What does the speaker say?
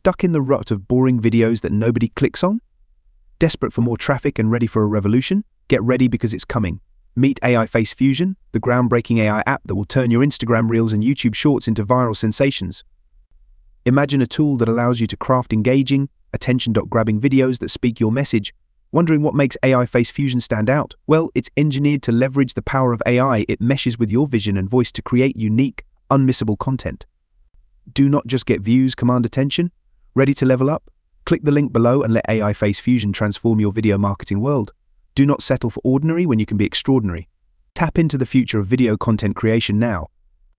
Stuck in the rut of boring videos that nobody clicks on? Desperate for more traffic and ready for a revolution? Get ready because it's coming. Meet AI Face Fusion, the groundbreaking AI app that will turn your Instagram Reels and YouTube Shorts into viral sensations. Imagine a tool that allows you to craft engaging, attention-grabbing videos that speak your message. Wondering what makes AI Face Fusion stand out? Well, it's engineered to leverage the power of AI. It meshes with your vision and voice to create unique, unmissable content. Do not just get views, command attention. Ready to level up? Click the link below and let AI Face Fusion transform your video marketing world. Do not settle for ordinary when you can be extraordinary. Tap into the future of video content creation now.